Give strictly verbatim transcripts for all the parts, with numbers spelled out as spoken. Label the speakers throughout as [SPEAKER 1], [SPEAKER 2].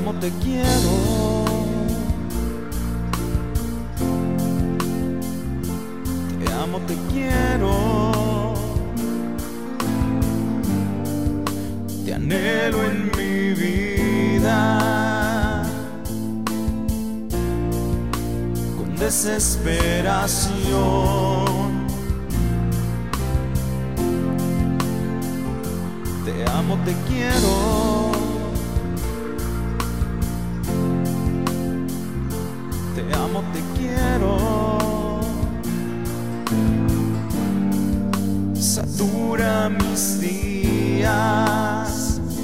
[SPEAKER 1] amo, te quiero. Te amo, te quiero. Te anhelo en mi vida. Con desesperación. Te amo, te quiero. Te amo, te quiero. Satura mis días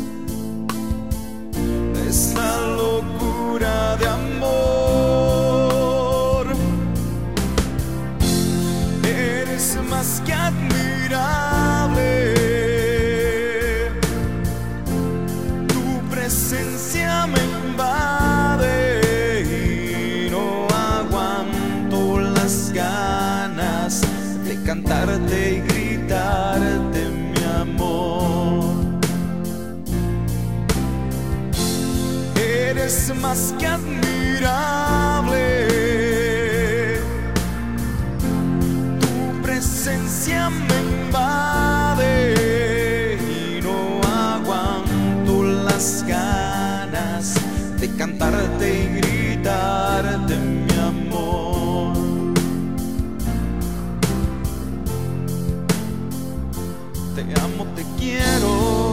[SPEAKER 1] esta locura de amor. Eres más que admirable. Tu presencia me invade y no aguanto las ganas de cantarte y gritarte mi amor. Eres más que admirable. Tu presencia me invade y no aguanto las ganas de cantarte y gritarte mi amor. Te amo, te quiero.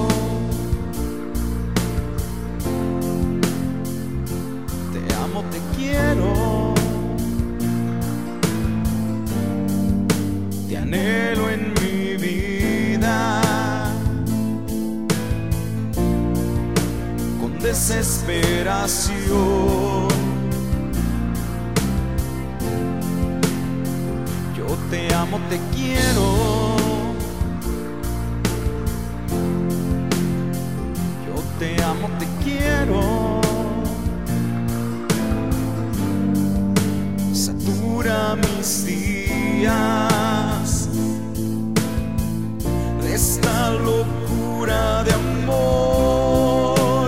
[SPEAKER 1] Te amo, te quiero. Te anhelo en mi vida. Con desesperación. Yo te amo, te quiero. Te amo, te quiero. Satura mis días de esta locura de amor.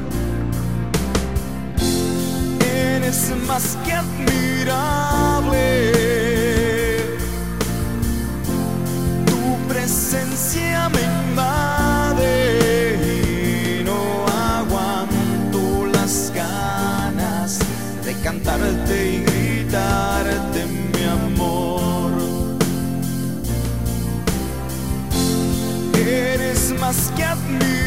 [SPEAKER 1] Eres más que admirable. Tu presencia me invade. Cantarte y gritarte mi amor. Eres más que admirable.